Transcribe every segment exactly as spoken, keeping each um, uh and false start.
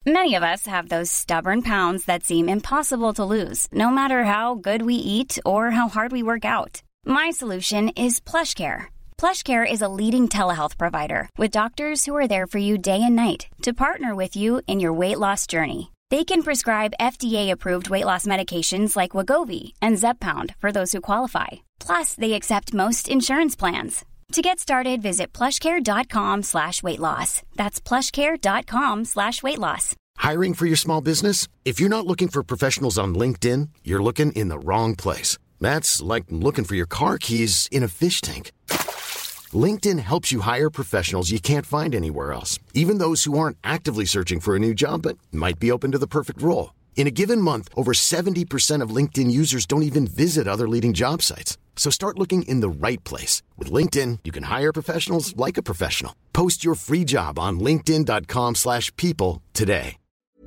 Many of us have those stubborn pounds that seem impossible to lose, no matter how good we eat or how hard we work out. My solution is PlushCare. PlushCare is a leading telehealth provider with doctors who are there for you day and night to partner with you in your weight loss journey. They can prescribe F D A-approved weight loss medications like Wegovy and Zepbound for those who qualify. Plus, they accept most insurance plans. To get started, visit plushcare.com slash weight loss. That's plushcare.com slash weight loss. Hiring for your small business? If you're not looking for professionals on LinkedIn, you're looking in the wrong place. That's like looking for your car keys in a fish tank. LinkedIn helps you hire professionals you can't find anywhere else, even those who aren't actively searching for a new job but might be open to the perfect role. In a given month, over seventy percent of LinkedIn users don't even visit other leading job sites. So start looking in the right place. With LinkedIn, you can hire professionals like a professional. Post your free job on linkedin.com slash people today.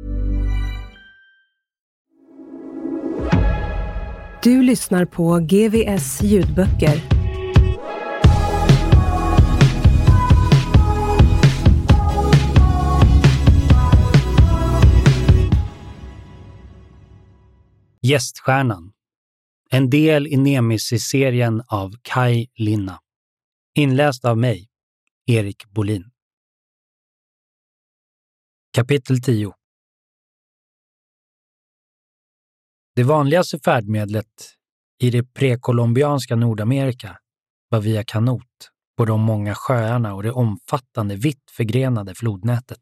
Du lyssnar på G V S ljudböcker. Gäststjärnan. En del i Nemesis-serien av Kai Linna. Inläst av mig, Erik Bolin. Kapitel tio. Det vanligaste färdmedlet i det prekolumbianska Nordamerika var via kanot på de många sjöarna och det omfattande vitt förgrenade flodnätet.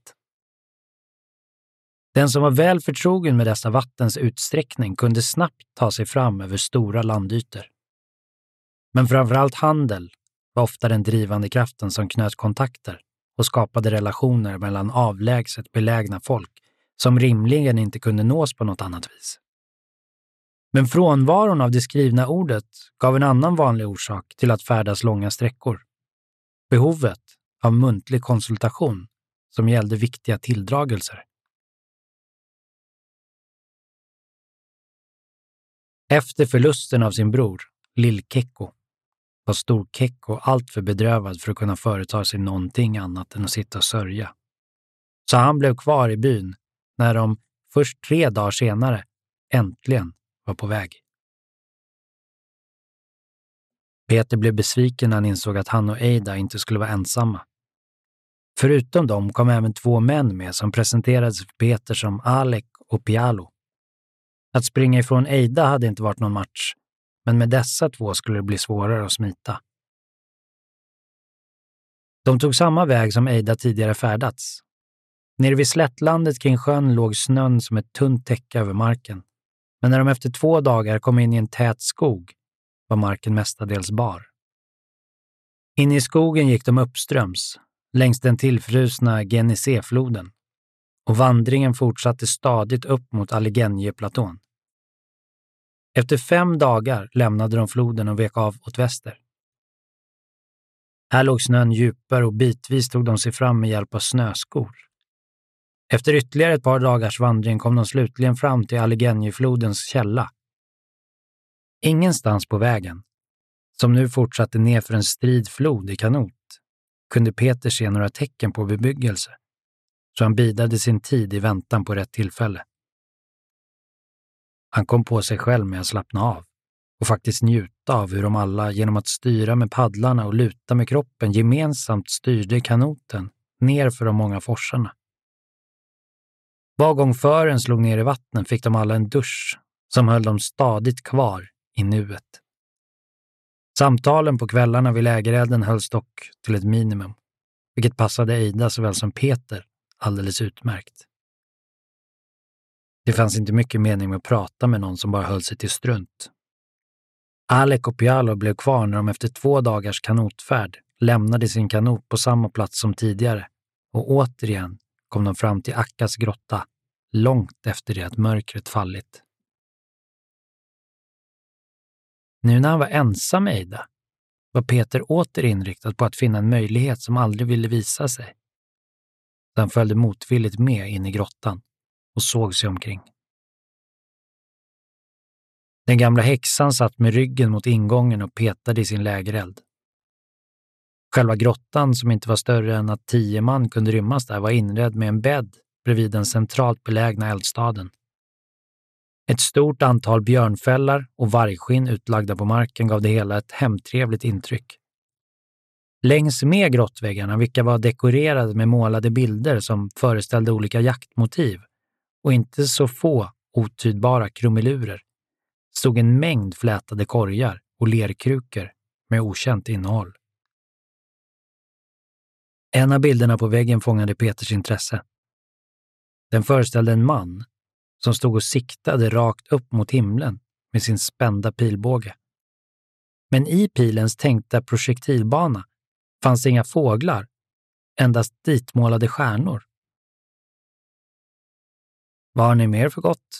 Den som var väl förtrogen med dessa vattens utsträckning kunde snabbt ta sig fram över stora landytor. Men framförallt handel var ofta den drivande kraften som knöt kontakter och skapade relationer mellan avlägset belägna folk som rimligen inte kunde nås på något annat vis. Men frånvaron av det skrivna ordet gav en annan vanlig orsak till att färdas långa sträckor. Behovet av muntlig konsultation som gällde viktiga tilldragelser. Efter förlusten av sin bror, Lill-Kekko, var Stor-Kekko allt för bedrövad för att kunna företa sig någonting annat än att sitta och sörja. Så han blev kvar i byn när de först tre dagar senare äntligen var på väg. Peter blev besviken när han insåg att han och Eida inte skulle vara ensamma. Förutom dem kom även två män med som presenterades för Peter som Alec och Pialo. Att springa ifrån Eida hade inte varit någon match, men med dessa två skulle det bli svårare att smita. De tog samma väg som Eida tidigare färdats. Nere vid slättlandet kring sjön låg snön som ett tunt täcke över marken, men när de efter två dagar kom in i en tät skog var marken mestadels bar. In i skogen gick de uppströms, längs den tillfrusna Genesee-floden, och vandringen fortsatte stadigt upp mot Allegheny-platån. Efter fem dagar lämnade de floden och vek av åt väster. Här låg snön djupare och bitvis tog de sig fram med hjälp av snöskor. Efter ytterligare ett par dagars vandring kom de slutligen fram till Allegheny-flodens källa. Ingenstans på vägen, som nu fortsatte ner för en strid flod i kanot, kunde Peter se några tecken på bebyggelse, så han bidade sin tid i väntan på rätt tillfälle. Han kom på sig själv med att slappna av och faktiskt njuta av hur de alla genom att styra med paddlarna och luta med kroppen gemensamt styrde kanoten ner för de många forsarna. Var gång fören slog ner i vattnen fick de alla en dusch som höll dem stadigt kvar i nuet. Samtalen på kvällarna vid lägerelden hölls dock till ett minimum, vilket passade Eida såväl som Peter alldeles utmärkt. Det fanns inte mycket mening med att prata med någon som bara höll sig till strunt. Alec och Pialo blev kvar när de efter två dagars kanotfärd lämnade sin kanot på samma plats som tidigare, och återigen kom de fram till Akkas grotta långt efter det att mörkret fallit. Nu när han var ensam med Eida var Peter åter inriktad på att finna en möjlighet som aldrig ville visa sig. Så han följde motvilligt med in i grottan och såg sig omkring. Den gamla häxan satt med ryggen mot ingången och petade i sin lägereld. Själva grottan, som inte var större än att tio man kunde rymmas där, var inredd med en bädd bredvid den centralt belägna eldstaden. Ett stort antal björnfällar och vargskinn utlagda på marken gav det hela ett hemtrevligt intryck. Längs med grottväggarna, vilka var dekorerade med målade bilder som föreställde olika jaktmotiv och inte så få otydbara krumelurer, stod en mängd flätade korgar och lerkrukor med okänt innehåll. En av bilderna på väggen fångade Peters intresse. Den föreställde en man som stod och siktade rakt upp mot himlen med sin spända pilbåge. Men i pilens tänkta projektilbana fanns inga fåglar, endast ditmålade stjärnor. Vad har ni mer för gott?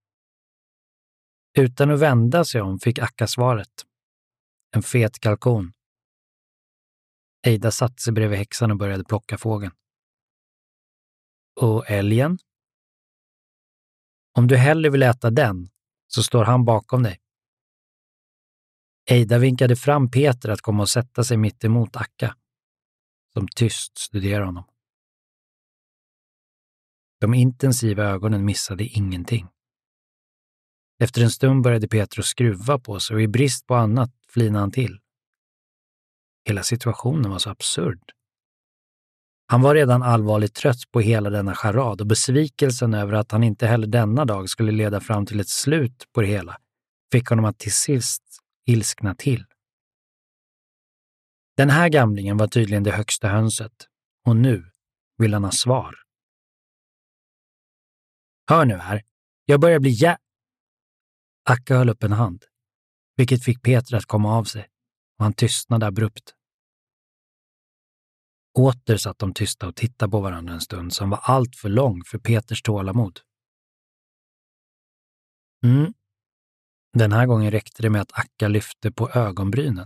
Utan att vända sig om fick Akka svaret. En fet kalkon. Eida satte sig bredvid häxan och började plocka fågeln. Och älgen? Om du hellre vill äta den, så står han bakom dig. Eida vinkade fram Peter att komma och sätta sig mitt emot Akka, som tyst studerade honom. De intensiva ögonen missade ingenting. Efter en stund började Peter att skruva på sig och i brist på annat flinade han till. Hela situationen var så absurd. Han var redan allvarligt trött på hela denna charad och besvikelsen över att han inte heller denna dag skulle leda fram till ett slut på det hela fick honom att till sist ilskna till. Den här gamlingen var tydligen det högsta hönset och nu vill han ha svar. Hör nu här, jag börjar bli jä... Akka höll upp en hand, vilket fick Peter att komma av sig och han tystnade abrupt. Åter satt de tysta och tittade på varandra en stund som var allt för lång för Peters tålamod. Mm. Den här gången räckte det med att Akka lyfte på ögonbrynen.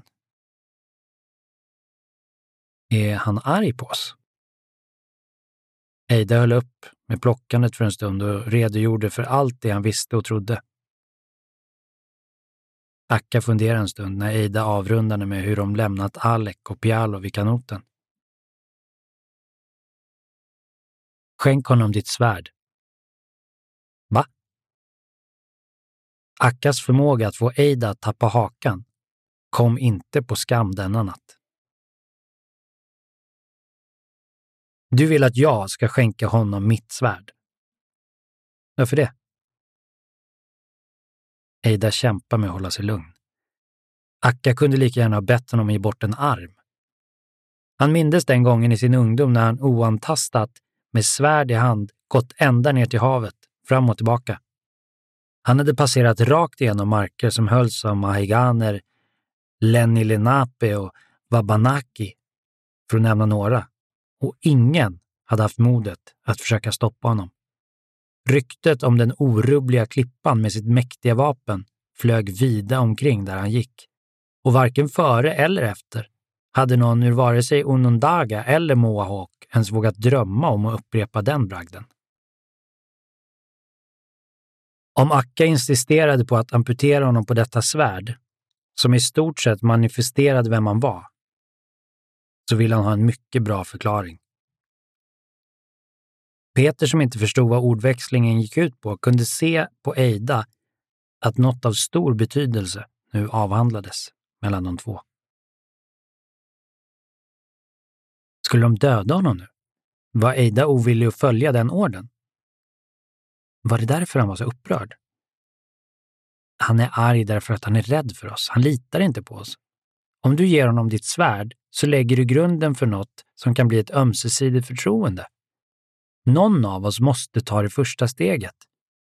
Är han arg på oss? Eida höll upp med plockandet för en stund och redogjorde för allt det han visste och trodde. Akka funderade en stund när Eida avrundade med hur de lämnat Alec och Pialo vid kanoten. Skänk honom ditt svärd. Va? Akkas förmåga att få Eida att tappa hakan kom inte på skam denna natt. Du vill att jag ska skänka honom mitt svärd. Varför det? Eida kämpade med att hålla sig lugn. Akka kunde lika gärna ha bett honom ge bort en arm. Han mindes den gången i sin ungdom när han oantastat med svärd i hand gått ända ner till havet, fram och tillbaka. Han hade passerat rakt igenom marker som hölls av mahiganer, Lenni Lenape och Wabanaki, för att nämna några. Och ingen hade haft modet att försöka stoppa honom. Ryktet om den orubbliga klippan med sitt mäktiga vapen flög vida omkring där han gick. Och varken före eller efter hade någon ur vare sig Onondaga eller Mohawk ens vågat drömma om att upprepa den bragden. Om Akka insisterade på att amputera honom på detta svärd, som i stort sett manifesterade vem han var, så ville han ha en mycket bra förklaring. Peter, som inte förstod vad ordväxlingen gick ut på, kunde se på Eida att något av stor betydelse nu avhandlades mellan de två. Skulle de döda honom nu? Var Eida ovillig att följa den orden? Var det därför han var så upprörd? Han är arg därför att han är rädd för oss. Han litar inte på oss. Om du ger honom ditt svärd så lägger du grunden för något som kan bli ett ömsesidigt förtroende. Någon av oss måste ta det första steget.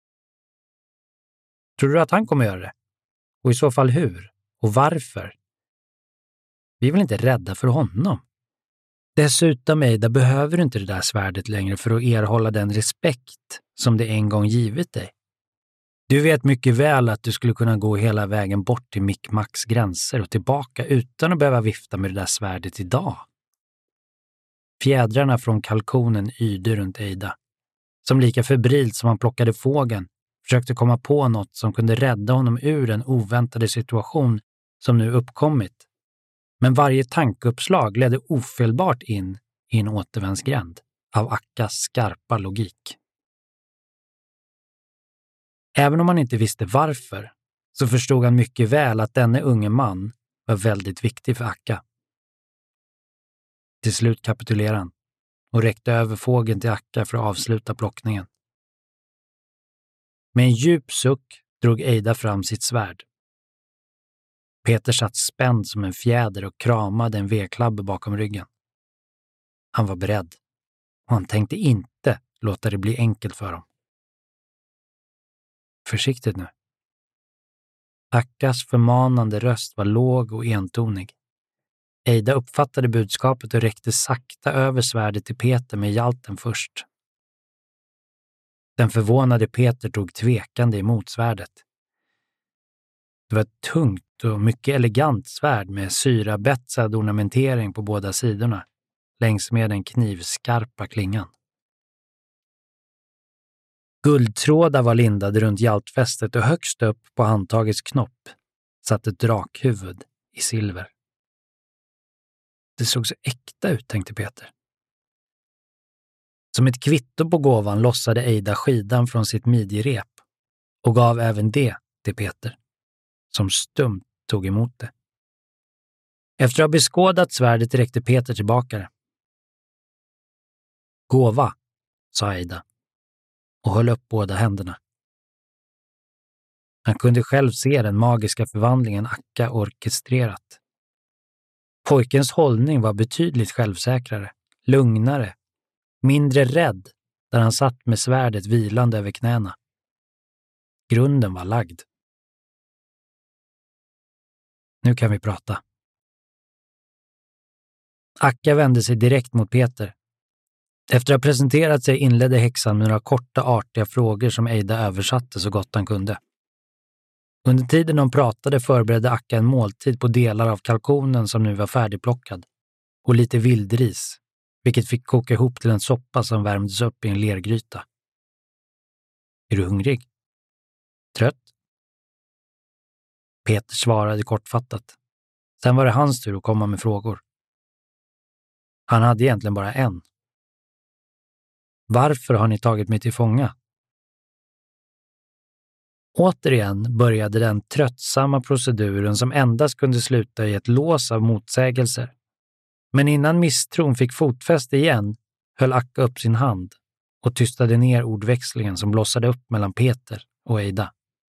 Tror du att han kommer göra det? Och i så fall hur? Och varför? Vi är väl inte rädda för honom? Dessutom, Eida, behöver du inte det där svärdet längre för att erhålla den respekt som det en gång givit dig. Du vet mycket väl att du skulle kunna gå hela vägen bort till Mickmacks gränser och tillbaka utan att behöva vifta med det där svärdet idag. Fjädrarna från kalkonen yrde runt Eida, som lika febrilt som han plockade fågeln försökte komma på något som kunde rädda honom ur den oväntade situation som nu uppkommit. Men varje tankeuppslag ledde ofelbart in i en återvändsgränd av Akkas skarpa logik. Även om han inte visste varför, så förstod han mycket väl att denne unge man var väldigt viktig för Akka. Till slut kapitulerade han och räckte över fågeln till Akka för att avsluta plockningen. Med en djup suck drog Eida fram sitt svärd. Peter satt spänd som en fjäder och kramade en vedklabbe bakom ryggen. Han var beredd och han tänkte inte låta det bli enkelt för dem. Försiktigt nu. Akkas förmanande röst var låg och entonig. Eida uppfattade budskapet och räckte sakta över svärdet till Peter med hjälten först. Den förvånade Peter tog tvekande emot svärdet. Det var ett tungt och mycket elegant svärd med syrabetsad ornamentering på båda sidorna, längs med den knivskarpa klingan. Guldtrådar var lindade runt hjältfästet och högst upp på handtagets knopp satt ett drakhuvud i silver. Det såg så äkta ut, tänkte Peter. Som ett kvitto på gåvan lossade Eida skidan från sitt midjerep och gav även det till Peter, som stumt tog emot det. Efter att ha beskådat svärdet räckte Peter tillbaka det. Gåva, sa Eida och höll upp båda händerna. Han kunde själv se den magiska förvandlingen Akka orkestrerat. Pojkens hållning var betydligt självsäkrare, lugnare, mindre rädd där han satt med svärdet vilande över knäna. Grunden var lagd. Nu kan vi prata. Akka vände sig direkt mot Peter. Efter att ha presenterat sig inledde häxan med några korta artiga frågor som Eida översatte så gott han kunde. Under tiden de pratade förberedde Akka en måltid på delar av kalkonen som nu var färdigplockad och lite vildris, vilket fick koka ihop till en soppa som värmdes upp i en lergryta. Är du hungrig? Trött? Peter svarade kortfattat. Sen var det hans tur att komma med frågor. Han hade egentligen bara en. Varför har ni tagit mig till fånga? Återigen började den tröttsamma proceduren som endast kunde sluta i ett lås av motsägelser. Men innan misstron fick fotfäste igen höll Akka upp sin hand och tystade ner ordväxlingen som blossade upp mellan Peter och Eida.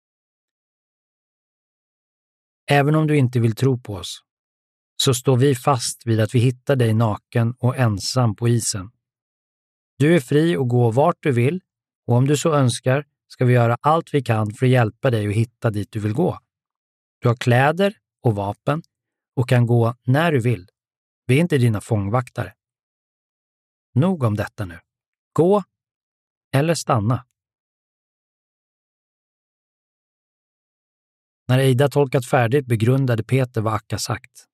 Även om du inte vill tro på oss, så står vi fast vid att vi hittar dig naken och ensam på isen. Du är fri att gå vart du vill och om du så önskar ska vi göra allt vi kan för att hjälpa dig att hitta dit du vill gå. Du har kläder och vapen och kan gå när du vill. Vi är inte dina fångvaktare. Nog om detta nu. Gå eller stanna. När Eida tolkat färdigt begrundade Peter vad Akka sagt.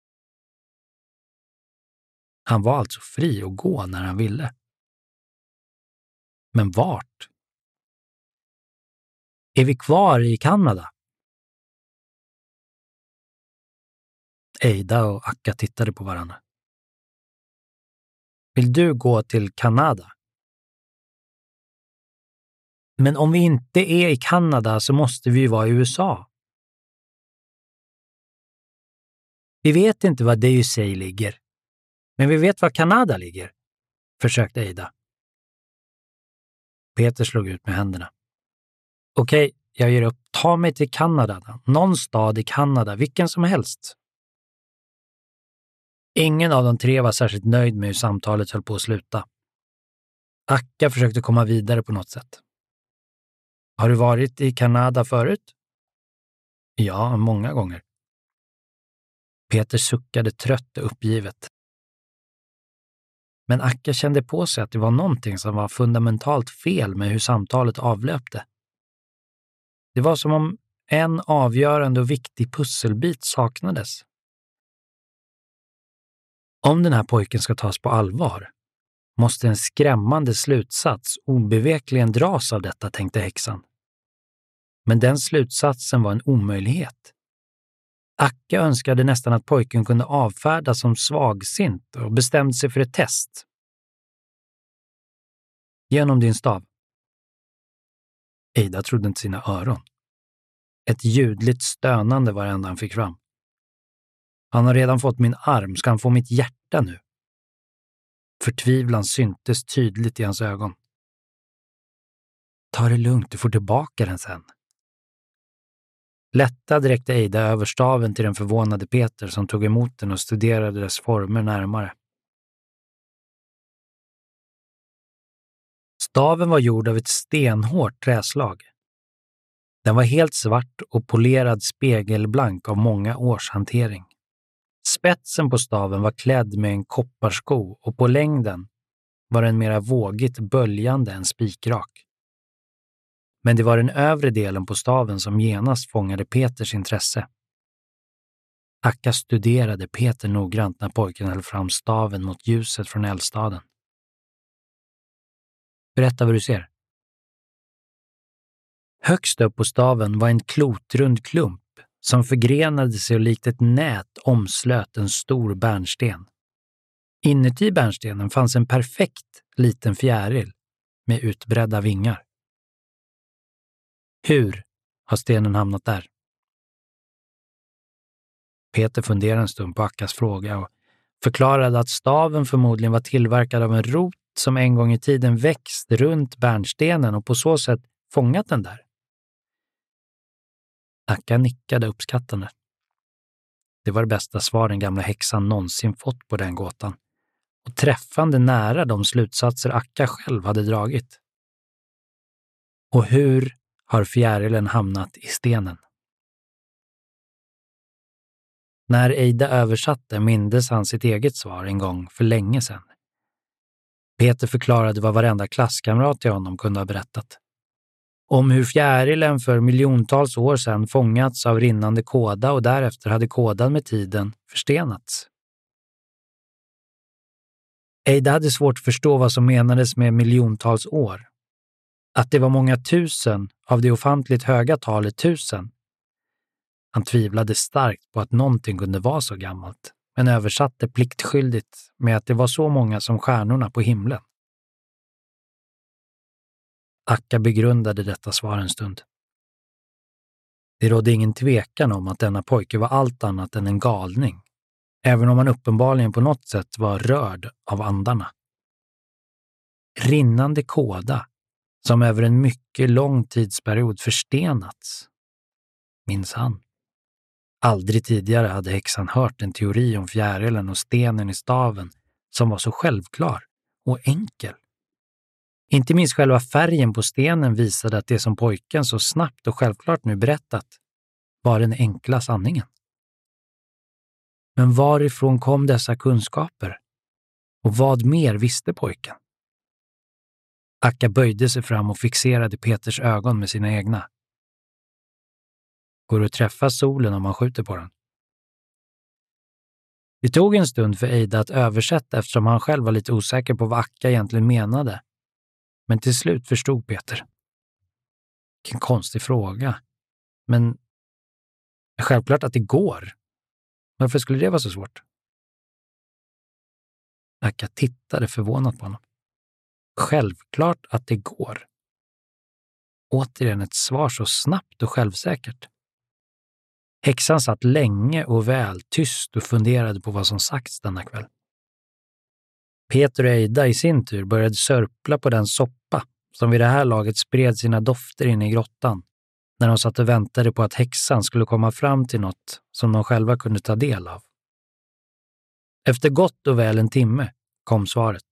Han var alltså fri att gå när han ville. Men vart? Är vi kvar i Kanada? Eida och Akka tittade på varandra. Vill du gå till Kanada? Men om vi inte är i Kanada så måste vi ju vara i U S A. Vi vet inte var D U C ligger, men vi vet var Kanada ligger, försökte Eida. Peter slog ut med händerna. Okej, jag ger upp. Ta mig till Kanada. Någon stad i Kanada, vilken som helst. Ingen av de tre var särskilt nöjd med hur samtalet höll på att sluta. Akka försökte komma vidare på något sätt. Har du varit i Kanada förut? Ja, många gånger. Peter suckade trött och uppgivet. Men Akka kände på sig att det var någonting som var fundamentalt fel med hur samtalet avlöpte. Det var som om en avgörande och viktig pusselbit saknades. Om den här pojken ska tas på allvar måste en skrämmande slutsats obevekligen dras av detta, tänkte häxan. Men den slutsatsen var en omöjlighet. Akka önskade nästan att pojken kunde avfärdas som svagsint och bestämde sig för ett test. Genom din stav. Eida trodde inte sina öron. Ett ljudligt stönande var det enda han fick fram. Han har redan fått min arm, ska han få mitt hjärta nu? Förtvivlan syntes tydligt i hans ögon. Ta det lugnt, du får tillbaka den sen. Lättad räckte Eida över staven till den förvånade Peter som tog emot den och studerade dess former närmare. Staven var gjord av ett stenhårt träslag. Den var helt svart och polerad spegelblank av många års hantering. Spetsen på staven var klädd med en kopparsko och på längden var den mera vågigt böljande än spikrak. Men det var den övre delen på staven som genast fångade Peters intresse. Akka studerade Peter noggrant när pojken höll fram staven mot ljuset från eldstaden. Berätta vad du ser. Högst upp på staven var en klotrund klump som förgrenade sig och likt ett nät omslöt en stor bärnsten. Inuti bärnstenen fanns en perfekt liten fjäril med utbredda vingar. Hur har stenen hamnat där? Peter funderade en stund på Akkas fråga och förklarade att staven förmodligen var tillverkad av en rot som en gång i tiden växt runt bärnstenen och på så sätt fångat den där. Akka nickade uppskattande. Det var det bästa svar den gamla häxan någonsin fått på den gåtan och träffande nära de slutsatser Akka själv hade dragit. Och hur har fjärilen hamnat i stenen? När Eida översatte mindes han sitt eget svar en gång för länge sedan. Peter förklarade vad varenda klasskamrat till honom kunde ha berättat. Om hur fjärilen för miljontals år sedan fångats av rinnande kåda och därefter hade kådan med tiden förstenats. Eida hade svårt att förstå vad som menades med miljontals år. Att det var många tusen av det ofantligt höga talet tusen. Han tvivlade starkt på att någonting kunde vara så gammalt, men översatte pliktskyldigt med att det var så många som stjärnorna på himlen. Akka begrundade detta svar en stund. Det rådde ingen tvekan om att denna pojke var allt annat än en galning, även om han uppenbarligen på något sätt var rörd av andarna. Rinnande kåda, som över en mycket lång tidsperiod förstenats. Minns han. Aldrig tidigare hade häxan hört en teori om fjärilen och stenen i staven som var så självklar och enkel. Inte minst själva färgen på stenen visade att det som pojken så snabbt och självklart nu berättat var den enkla sanningen. Men varifrån kom dessa kunskaper? Och vad mer visste pojken? Akka böjde sig fram och fixerade Peters ögon med sina egna. Går det att träffa solen om man skjuter på den? Det tog en stund för Eida att översätta eftersom han själv var lite osäker på vad Akka egentligen menade. Men till slut förstod Peter. Vilken konstig fråga. Men självklart att det går. Varför skulle det vara så svårt? Akka tittade förvånat på honom. Självklart att det går. Återigen ett svar så snabbt och självsäkert. Häxan satt länge och väl tyst och funderade på vad som sagts denna kväll. Peter och Eida i sin tur började sörpla på den soppa som vid det här laget spred sina dofter inne i grottan när de satt och väntade på att häxan skulle komma fram till något som de själva kunde ta del av. Efter gott och väl en timme kom svaret.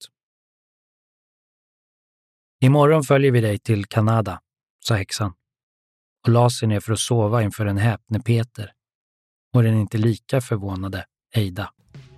Imorgon följer vi dig till Kanada, sa häxan och la sig ner för att sova inför en häpne Peter och den inte lika förvånade Eida.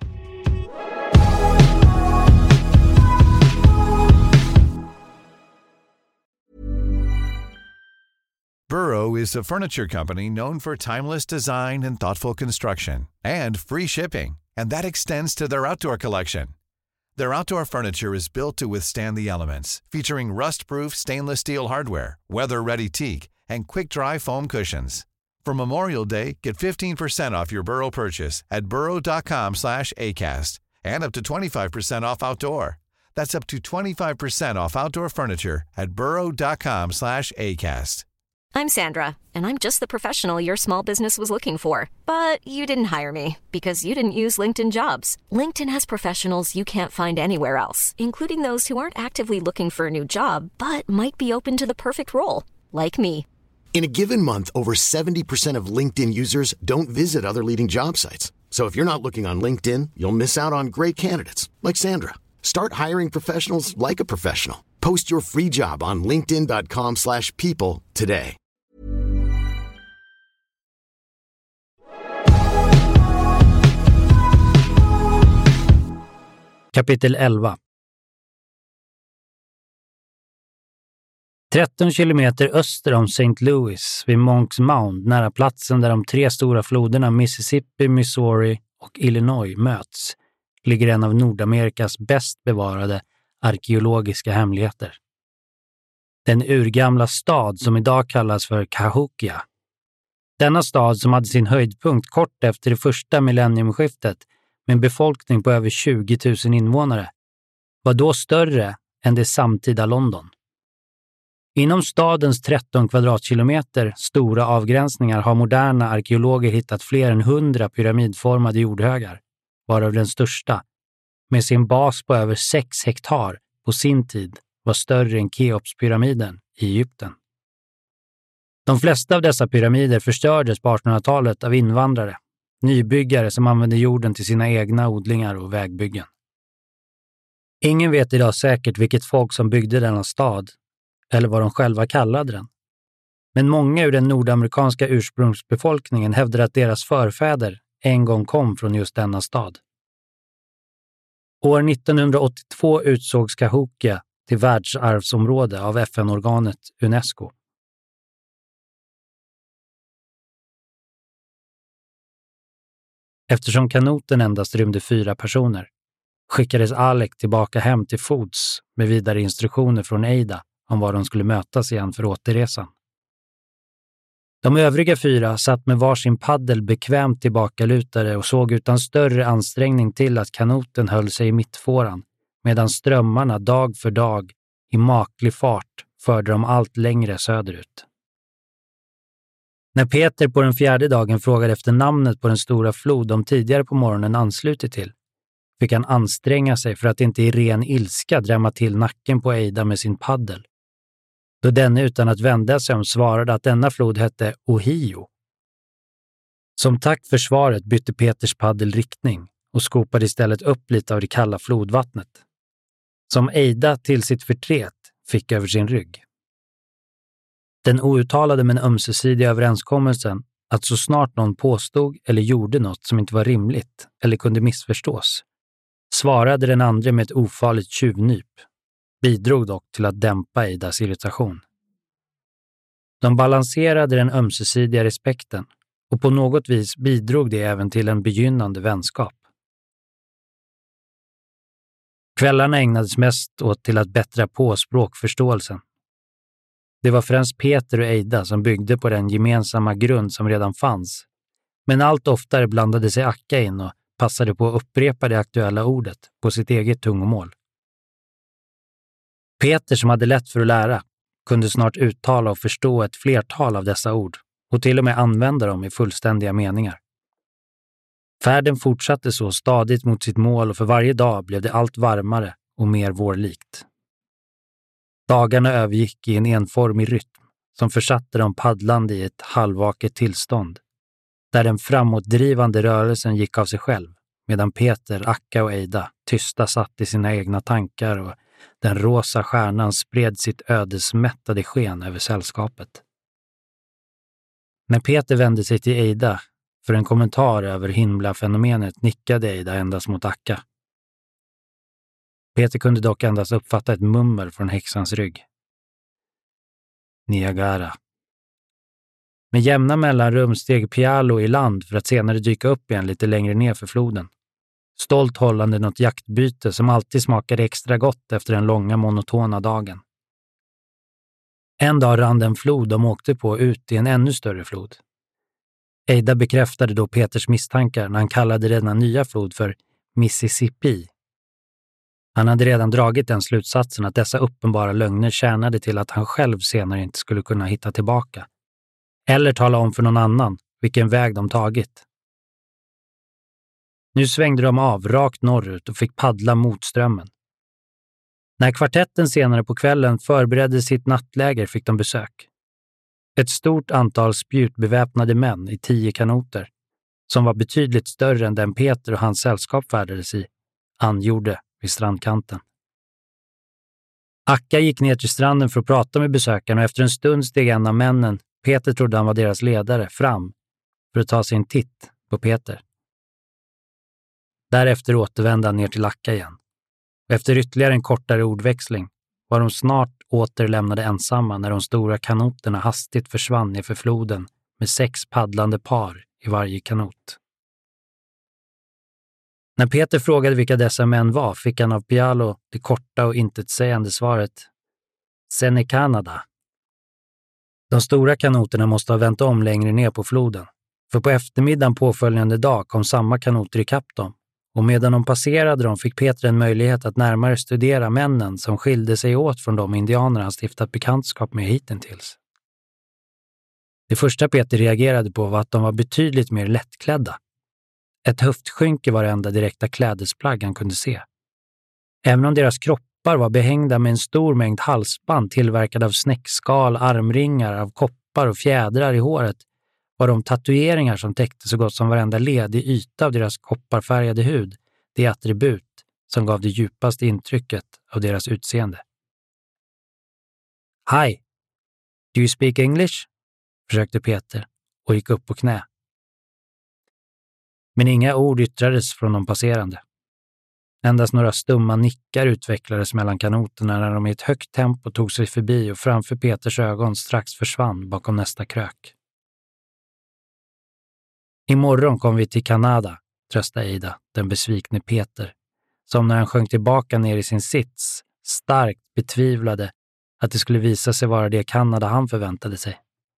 Burrow is a furniture company known for timeless design and thoughtful construction and free shipping, and that extends to their outdoor collection. Their outdoor furniture is built to withstand the elements, featuring rust-proof stainless steel hardware, weather-ready teak, and quick-dry foam cushions. For Memorial Day, get fifteen percent off your Burrow purchase at burrow dot com slash acast and up to twenty-five percent off outdoor. That's up to twenty-five percent off outdoor furniture at burrow.com slash ACAST. I'm Sandra, and I'm just the professional your small business was looking for. But you didn't hire me because you didn't use LinkedIn Jobs. LinkedIn has professionals you can't find anywhere else, including those who aren't actively looking for a new job, but might be open to the perfect role, like me. In a given month, over seventy percent of LinkedIn users don't visit other leading job sites. So if you're not looking on LinkedIn, you'll miss out on great candidates like Sandra. Start hiring professionals like a professional. Post your free job on linkedin.com slash people today. Kapitel elva. tretton kilometer öster om Saint Louis vid Monks Mound, nära platsen där de tre stora floderna Mississippi, Missouri och Illinois möts, ligger en av Nordamerikas bäst bevarade arkeologiska hemligheter. Den urgamla stad som idag kallas för Cahokia. Denna stad, som hade sin höjdpunkt kort efter det första millenniumskiftet med en befolkning på över tjugo tusen invånare, var då större än det samtida London. Inom stadens tretton kvadratkilometer stora avgränsningar har moderna arkeologer hittat fler än hundra pyramidformade jordhögar, varav den största, med sin bas på över sex hektar på sin tid, var större än Keopspyramiden i Egypten. De flesta av dessa pyramider förstördes på artonhundratalet av invandrare, nybyggare som använde jorden till sina egna odlingar och vägbyggen. Ingen vet idag säkert vilket folk som byggde denna stad, eller vad de själva kallade den. Men många ur den nordamerikanska ursprungsbefolkningen hävdar att deras förfäder en gång kom från just denna stad. År nittonhundraåttiotvå utsågs Cahokia till världsarvsområde av F N-organet UNESCO. Eftersom kanoten endast rymde fyra personer skickades Alec tillbaka hem till fots med vidare instruktioner från Ada om var de skulle mötas igen för återresan. De övriga fyra satt med varsin paddel bekvämt tillbakalutade och såg utan större ansträngning till att kanoten höll sig i mittfåran, medan strömmarna dag för dag i maklig fart förde dem allt längre söderut. När Peter på den fjärde dagen frågade efter namnet på den stora flod de tidigare på morgonen anslutit till, fick han anstränga sig för att inte i ren ilska drämma till nacken på Ada med sin paddel, då denne utan att vända sig om svarade att denna flod hette Ohio. Som tack för svaret bytte Peters paddel riktning och skopade istället upp lite av det kalla flodvattnet, som Ada till sitt förtret fick över sin rygg. Den outtalade men ömsesidiga överenskommelsen att så snart någon påstod eller gjorde något som inte var rimligt eller kunde missförstås, svarade den andra med ett ofarligt tjuvnyp, bidrog dock till att dämpa Adas irritation. De balanserade den ömsesidiga respekten och på något vis bidrog det även till en begynnande vänskap. Kvällarna ägnades mest åt till att bättra på språkförståelsen. Det var främst Peter och Ada som byggde på den gemensamma grund som redan fanns, men allt oftare blandade sig Akka in och passade på att upprepa det aktuella ordet på sitt eget tungomål. Peter, som hade lätt för att lära, kunde snart uttala och förstå ett flertal av dessa ord och till och med använda dem i fullständiga meningar. Färden fortsatte så stadigt mot sitt mål och för varje dag blev det allt varmare och mer vårlikt. Dagarna övergick i en enformig rytm som försatte dem paddlande i ett halvvaket tillstånd, där den framåtdrivande rörelsen gick av sig själv, medan Peter, Akka och Ada tysta satt i sina egna tankar och den rosa stjärnan spred sitt ödesmättade sken över sällskapet. När Peter vände sig till Ada för en kommentar över himlafenomenet nickade Ada endast mot Akka. Peter kunde dock endast uppfatta ett mummel från häxans rygg. Niagara. Med jämna mellanrum steg Pialo i land för att senare dyka upp igen lite längre ner för floden. Stolt hållande något jaktbyte som alltid smakade extra gott efter den långa monotona dagen. En dag rann den flod de åkte på ut i en ännu större flod. Ada bekräftade då Peters misstankar när han kallade denna nya flod för Mississippi. Han hade redan dragit den slutsatsen att dessa uppenbara lögner tjänade till att han själv senare inte skulle kunna hitta tillbaka. Eller tala om för någon annan vilken väg de tagit. Nu svängde de av rakt norrut och fick paddla mot strömmen. När kvartetten senare på kvällen förberedde sitt nattläger fick de besök. Ett stort antal spjutbeväpnade män i tio kanoter, som var betydligt större än den Peter och hans sällskap färdades i, angjorde vid strandkanten. Akka gick ner till stranden för att prata med besökarna och efter en stund steg en av männen, Peter trodde han var deras ledare, fram för att ta sig en titt på Peter. Därefter återvände han ner till Akka igen. Efter ytterligare en kortare ordväxling var de snart åter lämnade ensamma när de stora kanoterna hastigt försvann nerför floden med sex paddlande par i varje kanot. När Peter frågade vilka dessa män var fick han av Pialo det korta och intetsägande svaret Sen i Kanada. De stora kanoterna måste ha vänt om längre ner på floden, för på eftermiddagen påföljande dag kom samma kanoter ikapp dem, och medan de passerade dem fick Peter en möjlighet att närmare studera männen som skilde sig åt från de indianer han stiftat bekantskap med hittills. Det första Peter reagerade på var att de var betydligt mer lättklädda. Ett höftskynke var det enda direkta klädesplagg han kunde se. Även om deras kroppar var behängda med en stor mängd halsband tillverkade av snäckskal, armringar, av koppar och fjädrar i håret, var de tatueringar som täckte så gott som varenda ledig yta av deras kopparfärgade hud det attribut som gav det djupaste intrycket av deras utseende. Hi, do you speak English? Försökte Peter och gick upp på knä. Men inga ord yttrades från de passerande. Endast några stumma nickar utvecklades mellan kanoterna när de i ett högt tempo tog sig förbi och framför Peters ögon strax försvann bakom nästa krök. Imorgon kom vi till Kanada, tröstade Eida, den besvikne Peter, som när han sjönk tillbaka ner i sin sits starkt betvivlade att det skulle visa sig vara det Kanada han förväntade sig.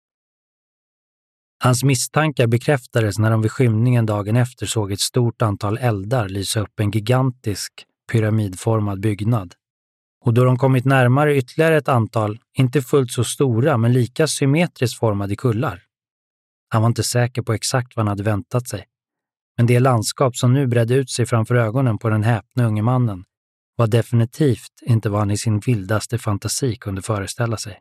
Hans misstankar bekräftades när de vid skymningen dagen efter såg ett stort antal eldar lysa upp en gigantisk pyramidformad byggnad. Och då de kommit närmare ytterligare ett antal, inte fullt så stora men lika symmetriskt formade kullar. Han var inte säker på exakt vad han hade väntat sig. Men det landskap som nu bredde ut sig framför ögonen på den häpne unge mannen var definitivt inte vad han i sin vildaste fantasi kunde föreställa sig.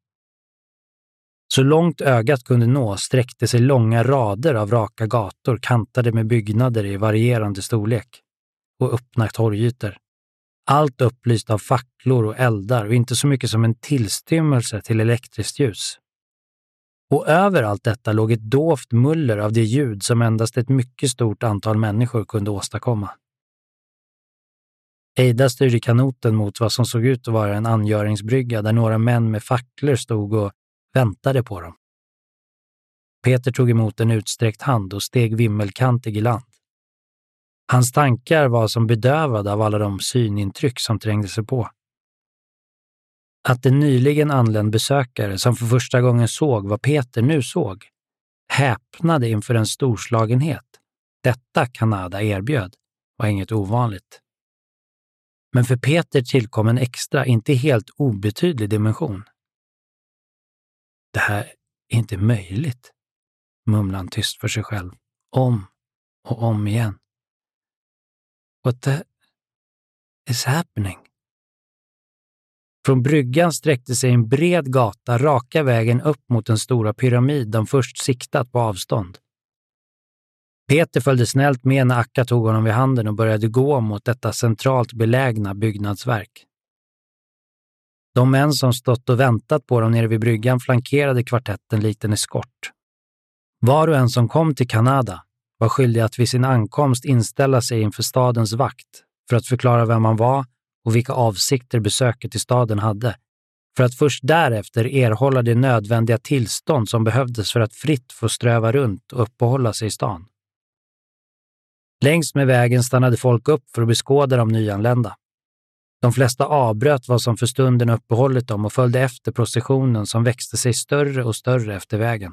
Så långt ögat kunde nå sträckte sig långa rader av raka gator kantade med byggnader i varierande storlek och öppna torgytor. Allt upplyst av facklor och eldar och inte så mycket som en tillstymmelse till elektriskt ljus. Och över allt detta låg ett dovt muller av det ljud som endast ett mycket stort antal människor kunde åstadkomma. Eida styrde kanoten mot vad som såg ut att vara en angöringsbrygga där några män med facklor stod och väntade på dem. Peter tog emot en utsträckt hand och steg vimmelkantig i land. Hans tankar var som bedövade av alla de synintryck som trängde sig på. Att en nyligen anländ besökare som för första gången såg vad Peter nu såg häpnade inför en storslagenhet detta Kanada erbjöd var inget ovanligt. Men för Peter tillkom en extra, inte helt obetydlig dimension. Det här är inte möjligt, mumlade han tyst för sig själv, om och om igen. What the is happening? Från bryggan sträckte sig en bred gata raka vägen upp mot den stora pyramid de först siktat på avstånd. Peter följde snällt med när Akka tog honom vid handen och började gå mot detta centralt belägna byggnadsverk. De män som stått och väntat på dem nere vid bryggan flankerade kvartetten likt en eskort. Var och en som kom till Kanada var skyldig att vid sin ankomst inställa sig inför stadens vakt för att förklara vem man var och vilka avsikter besöket i staden hade, för att först därefter erhålla det nödvändiga tillstånd som behövdes för att fritt få ströva runt och uppehålla sig i stan. Längs med vägen stannade folk upp för att beskåda de nyanlända. De flesta avbröt vad som för stunden uppehållit dem och följde efter processionen som växte sig större och större efter vägen.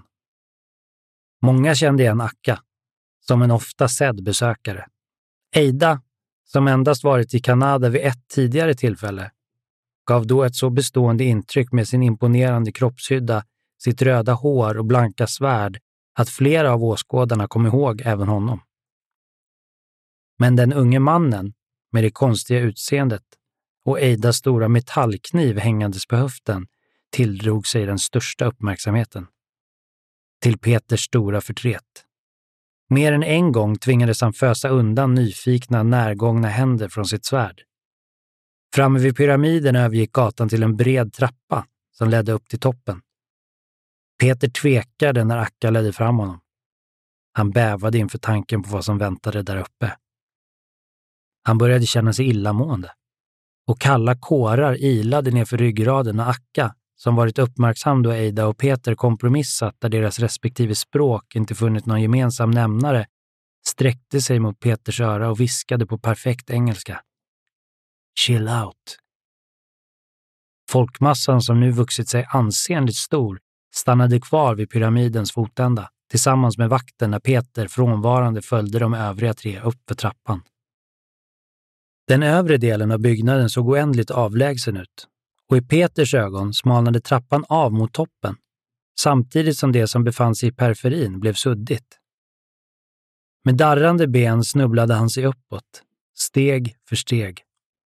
Många kände igen Akka som en ofta sedd besökare. Eida som endast varit i Kanada vid ett tidigare tillfälle, gav då ett så bestående intryck med sin imponerande kroppshydda, sitt röda hår och blanka svärd att flera av åskådarna kom ihåg även honom. Men den unge mannen med det konstiga utseendet och Eidas stora metallkniv hängandes på höften tilldrog sig den största uppmärksamheten. Till Peters stora förtret. Mer än en gång tvingades han fösa undan nyfikna, närgångna händer från sitt svärd. Framme vid pyramiden övergick gatan till en bred trappa som ledde upp till toppen. Peter tvekade när Akka ledde fram honom. Han bävade inför tanken på vad som väntade där uppe. Han började känna sig illamående. Och kalla kårar ilade nerför ryggraden och Akka, som varit uppmärksam då Eida och Peter kompromissat där deras respektive språk inte funnit någon gemensam nämnare, sträckte sig mot Peters öra och viskade på perfekt engelska. Chill out. Folkmassan som nu vuxit sig ansenligt stor stannade kvar vid pyramidens fotända tillsammans med vakten när Peter frånvarande följde de övriga tre upp för trappan. Den övre delen av byggnaden såg oändligt avlägsen ut och i Peters ögon smalnade trappan av mot toppen samtidigt som det som befann sig i periferin blev suddigt. Med darrande ben snubblade han sig uppåt, steg för steg.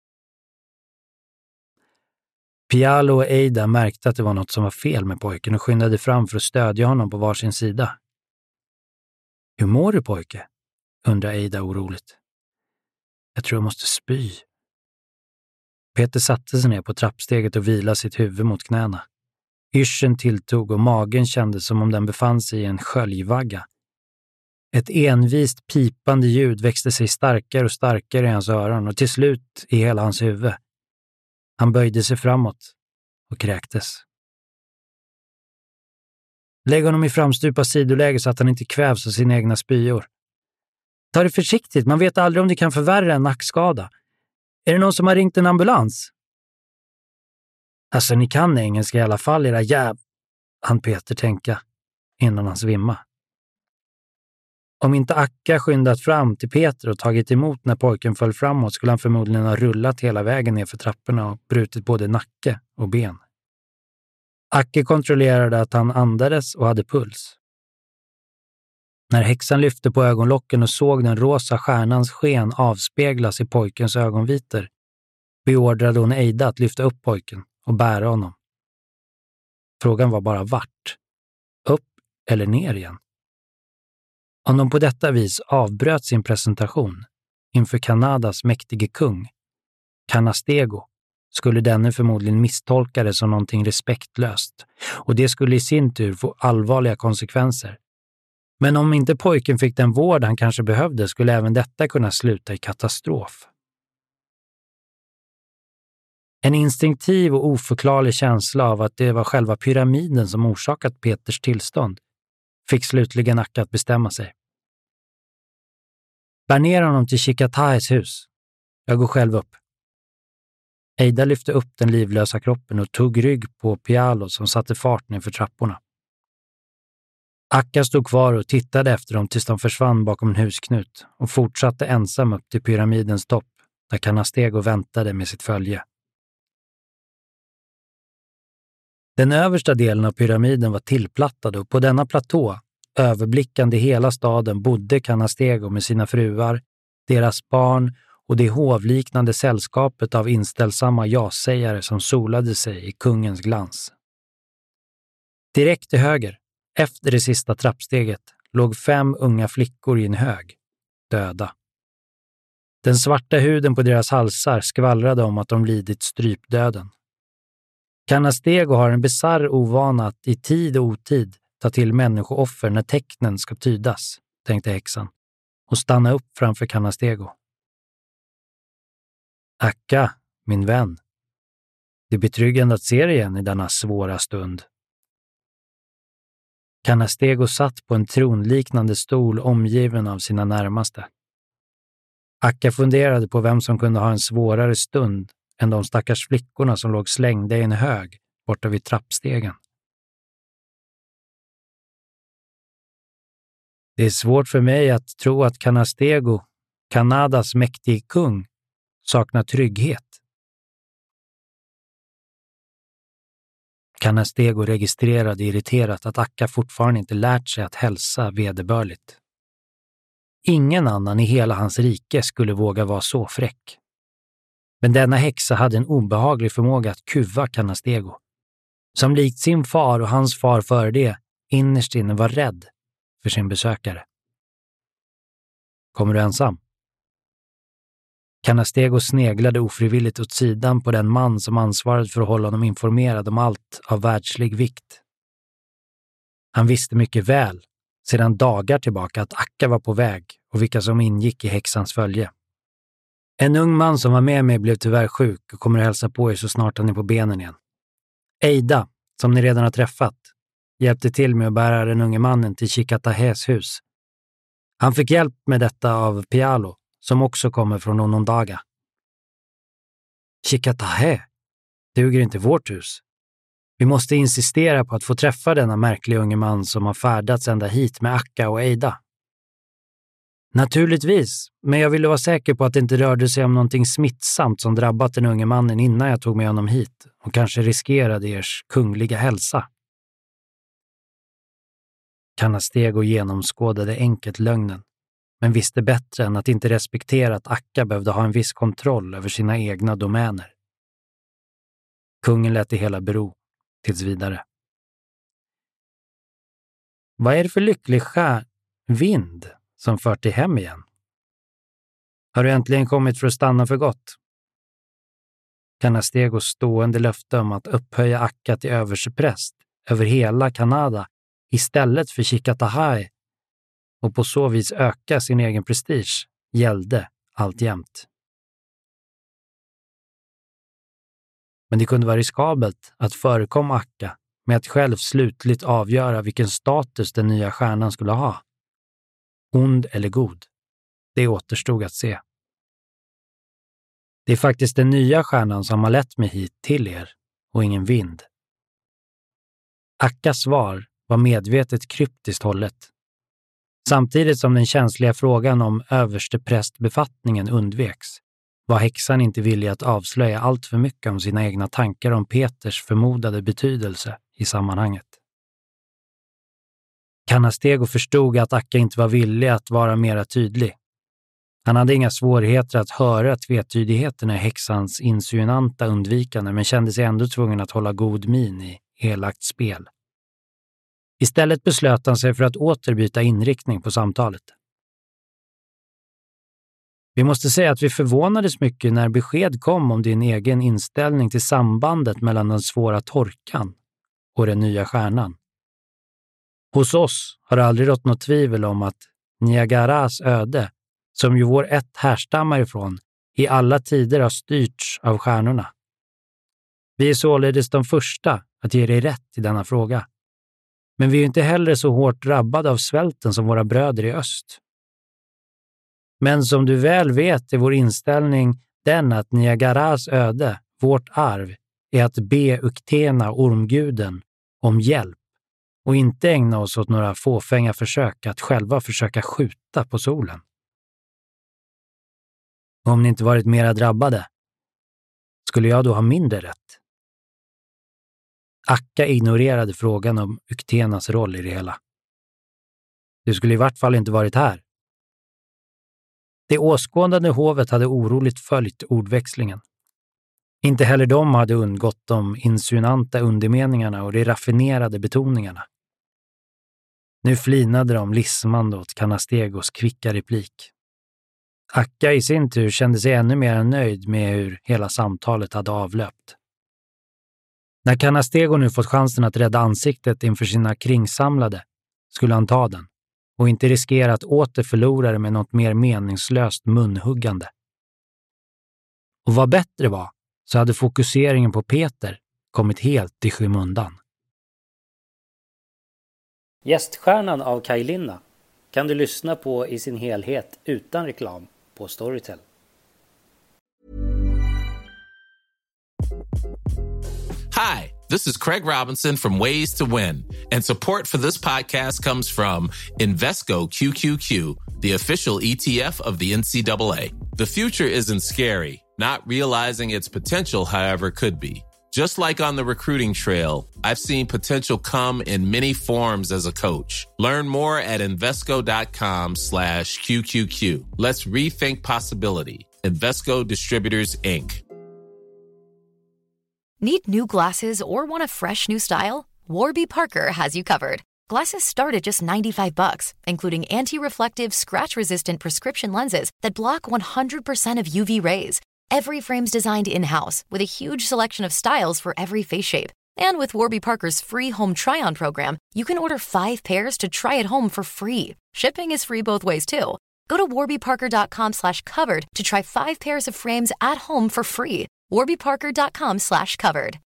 Pialo och Eida märkte att det var något som var fel med pojken och skyndade fram för att stödja honom på varsin sida. Hur mår du, pojke? Undrar Eida oroligt. Jag tror jag måste spy. Peter satte sig ner på trappsteget och vilade sitt huvud mot knäna. Yrseln tilltog och magen kändes som om den befann sig i en sköljvagga. Ett envist pipande ljud växte sig starkare och starkare i hans öron och till slut i hela hans huvud. Han böjde sig framåt och kräktes. Lägg honom i framstupa sidoläge så att han inte kvävs av sina egna spyor. Ta det försiktigt, man vet aldrig om det kan förvärra en nackskada. Är det någon som har ringt en ambulans? Alltså, ni kan engelska i alla fall, era jäv... Han Peter tänka innan han svimma. Om inte Akka skyndat fram till Peter och tagit emot när pojken föll framåt skulle han förmodligen ha rullat hela vägen ner för trapporna och brutit både nacke och ben. Akka kontrollerade att han andades och hade puls. När häxan lyfte på ögonlocken och såg den rosa stjärnans sken avspeglas i pojkens ögonvitor beordrade hon Eida att lyfta upp pojken och bära honom. Frågan var bara vart. Upp eller ner igen? Om de på detta vis avbröt sin presentation inför Kanadas mäktige kung, Canastego, skulle denne förmodligen misstolka det som någonting respektlöst och det skulle i sin tur få allvarliga konsekvenser. Men om inte pojken fick den vård han kanske behövde skulle även detta kunna sluta i katastrof. En instinktiv och oförklarlig känsla av att det var själva pyramiden som orsakat Peters tillstånd fick slutligen Akka att bestämma sig. Bär ner honom till Chikatayes hus. Jag går själv upp. Eida lyfte upp den livlösa kroppen och tog rygg på Pialo som satte fart ner för trapporna. Akka stod kvar och tittade efter dem tills de försvann bakom en husknut och fortsatte ensam upp till pyramidens topp där Canastego väntade med sitt följe. Den översta delen av pyramiden var tillplattad och på denna platå, överblickande hela staden, bodde Canastego med sina fruar, deras barn och det hovliknande sällskapet av inställsamma ja-sägare som solade sig i kungens glans. Direkt till höger, efter det sista trappsteget, låg fem unga flickor i en hög, döda. Den svarta huden på deras halsar skvallrade om att de lidit strypdöden. Canastego har en bizarr ovana att i tid och otid ta till människooffer när tecknen ska tydas, tänkte häxan, och stanna upp framför Canastego. Akka, min vän. Det är betryggande att se dig igen i denna svåra stund. Canastego satt på en tronliknande stol omgiven av sina närmaste. Akka funderade på vem som kunde ha en svårare stund än de stackars flickorna som låg slängda i en hög borta vid trappstegen. Det är svårt för mig att tro att Canastego Kanadas mäktige kung saknar trygghet. Canastego registrerade irriterat att Akka fortfarande inte lärt sig att hälsa vederbörligt. Ingen annan i hela hans rike skulle våga vara så fräck. Men denna häxa hade en obehaglig förmåga att kuva Canastego, som likt sin far och hans far före det innerst inne var rädd för sin besökare. Kommer du ensam? Canastego sneglade ofrivilligt åt sidan på den man som ansvarade för att hålla honom informerad om allt av världslig vikt. Han visste mycket väl, sedan dagar tillbaka, att Akka var på väg och vilka som ingick i häxans följe. En ung man som var med mig blev tyvärr sjuk och kommer att hälsa på er så snart han är på benen igen. Eida, som ni redan har träffat, hjälpte till med att bära den unge mannen till Chikatahes hus. Han fick hjälp med detta av Pialo, som också kommer från Onondaga. Chikatahe, duger inte vårt hus. Vi måste insistera på att få träffa denna märkliga unge man som har färdats ända hit med Akka och Eida. Naturligtvis, men jag ville vara säker på att det inte rörde sig om någonting smittsamt som drabbat den unge mannen innan jag tog med honom hit och kanske riskerade ers kungliga hälsa. Canastego genomskådade enkelt lögnen, men visste bättre än att inte respektera att Akka behövde ha en viss kontroll över sina egna domäner. Kungen lät det hela bero, tills vidare. Vad är det för lycklig skär vind som fört dig hem igen? Har du äntligen kommit för att stanna för gott? Canastegos stående löfte om att upphöja Akka till överstepräst över hela Kanada istället för Chikatahe och på så vis öka sin egen prestige gällde alltjämt. Men det kunde vara riskabelt att förekomma Akka med att själv slutligt avgöra vilken status den nya stjärnan skulle ha. Ond eller god, det återstod att se. Det är faktiskt den nya stjärnan som har lett mig hit till er och ingen vind. Akkas svar var medvetet kryptiskt hållet. Samtidigt som den känsliga frågan om översteprästbefattningen undveks, var häxan inte villig att avslöja allt för mycket om sina egna tankar om Peters förmodade betydelse i sammanhanget. Canastego förstod att Akka inte var villig att vara mera tydlig. Han hade inga svårigheter att höra tvetydigheterna i häxans insinuanta undvikande, men kände sig ändå tvungen att hålla god min i elakt spel. Istället beslöt han sig för att återbyta inriktning på samtalet. Vi måste säga att vi förvånades mycket när besked kom om din egen inställning till sambandet mellan den svåra torkan och den nya stjärnan. Hos oss har det aldrig rått något tvivel om att Niagaras öde, som ju vår ett härstammar ifrån, i alla tider har styrts av stjärnorna. Vi är således de första att ge dig rätt i denna fråga. Men vi är inte heller så hårt drabbade av svälten som våra bröder i öst. Men som du väl vet är vår inställning den att Niagaras öde, vårt arv, är att be Uktena, ormguden, om hjälp och inte ägna oss åt några fåfänga försök att själva försöka skjuta på solen. Om ni inte varit mera drabbade, skulle jag då ha mindre rätt? Akka ignorerade frågan om Uktenas roll i det hela. Du skulle i vart fall inte varit här. Det åskådande hovet hade oroligt följt ordväxlingen. Inte heller de hade undgått de insinuanta undermeningarna och de raffinerade betoningarna. Nu flinade de lismande åt Canastegos kvicka replik. Akka i sin tur kände sig ännu mer nöjd med hur hela samtalet hade avlöpt. När Canastego nu fått chansen att rädda ansiktet inför sina kringsamlade skulle han ta den och inte riskera att åter förlora det med något mer meningslöst munhuggande. Och vad bättre var, så hade fokuseringen på Peter kommit helt i skymundan. Gäststjärnan av Kajlinna kan du lyssna på i sin helhet utan reklam på Storytel. Hi, this is Craig Robinson from Ways to Win, and support for this podcast comes from Invesco Q Q Q, the official E T F of the N C double A. The future isn't scary. Not realizing its potential, however, could be. Just like on the recruiting trail, I've seen potential come in many forms as a coach. Learn more at Invesco.com slash QQQ. Let's rethink possibility. Invesco Distributors, Incorporated. Need new glasses or want a fresh new style? Warby Parker has you covered. Glasses start at just ninety-five bucks, including anti-reflective, scratch-resistant prescription lenses that block one hundred percent of U V rays. Every frame's designed in-house with a huge selection of styles for every face shape. And with Warby Parker's free home try-on program, you can order five pairs to try at home for free. Shipping is free both ways, too. Go to warbyparker.com slash covered to try five pairs of frames at home for free. warbyparker.com slash covered.